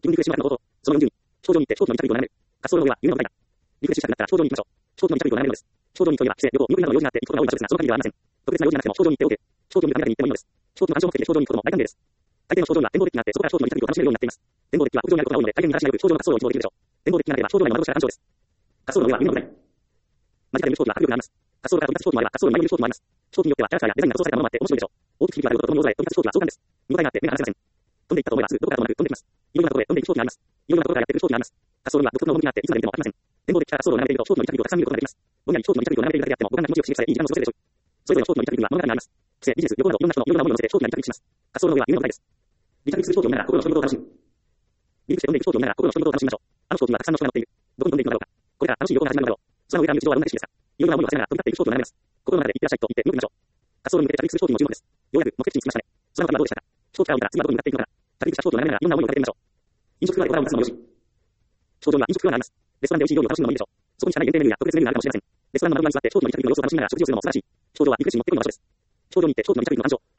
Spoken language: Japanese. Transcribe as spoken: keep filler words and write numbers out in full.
自分にリフレッシュの方法。そのよんじゅうに。症状によって症状の見た目を悩める。滑走路の上は夢のないだ。リフレッシュしたくなったら症状に行きましょう。症状の見た目を悩めるのです。症状に行くといえば、帰省、旅行、入院などの用事があって行くことが多い場所ですが、その限りではありません。特別な用事がなくても症状に行って OK。症状に行くためだけに行ってもいいのです。飛行機の安全目的で症状に行くことも大歓迎です。大抵の症状には展望デッキがあって、そこから症状の見た目を楽しめるようになっています。展望デッキは屋上にあることが多いので、大変に話しやすく症状の滑走路を一望できるでしょう。展望デッキがなければ症状内の窓口から干渉です。滑走路の上は夢のない。間近で見る飛行機は迫力があります。滑走路から飛び立つ飛行機もあれば、滑走路の前にいる飛行機もあります。飛行機によってはキャラクターやデザインが塗装されたものもあって面白いでしょう。大きく響きがあることとともに大空へ飛び立つ飛行機は壮観です。見応えがあって目が離せません。飛んでいったと思えばすぐどこからともなく飛んできます。いろいろなところへ飛んでいく飛行機があります。いろいろなところからやってくる飛行機があります。滑走路には独特の趣があっていつまで見ても飽きません。展望デッキから滑走路を眺めていると飛行機の見た目をたくさん見ることができます。ぼんやり飛行機の見た目を眺めているだけであっても五感が気持ちよく刺激されいい時間を過ごせるでしょう。それぞれの飛行機の見た目には物語があります。帰省、ビジネス、旅行などいろんな人のいろんな思いを乗せて飛行機が離着陸します。滑走路の上は夢の舞台です。離着陸する飛行機を見ながら心の独り言を楽しむ。離陸して飛んでいく飛行機を見ながら心の独り言を楽しみましょう。あの飛行機にはたくさんの人が乗っている。どこに飛んでいくのだろうか。これから楽しい旅行が始まるのだろう。空の上から見る地上はどんな景色ですか。いろいろな思いを馳せながら飛び立っていく飛行機を眺めます。心の中で行ってらっしゃいと言って見てみましょう。滑走路に向けて着陸する飛行機も十分です。ようやく目的地に着きましたね。空の旅はどうでしたか。飛行機から降りたら次はどこに向かっていくのか。着陸した飛行機を眺めながらいろんな思いをかけてみましょう。飲食フロアでオーダーを移すのもよし。頂上には飲食フロアがあります。レストランで美味しい料理を楽しむのもいいでしょう。そこに社内限定メニューや特別メニューがあるかもしれません。レストランの窓際に座って飛行機の見た目の様子を楽しみながら食事をするのも素晴らしい。頂上はゆっくりし乗ってくるの場所です。頂上に行って飛行機の見た目の感情。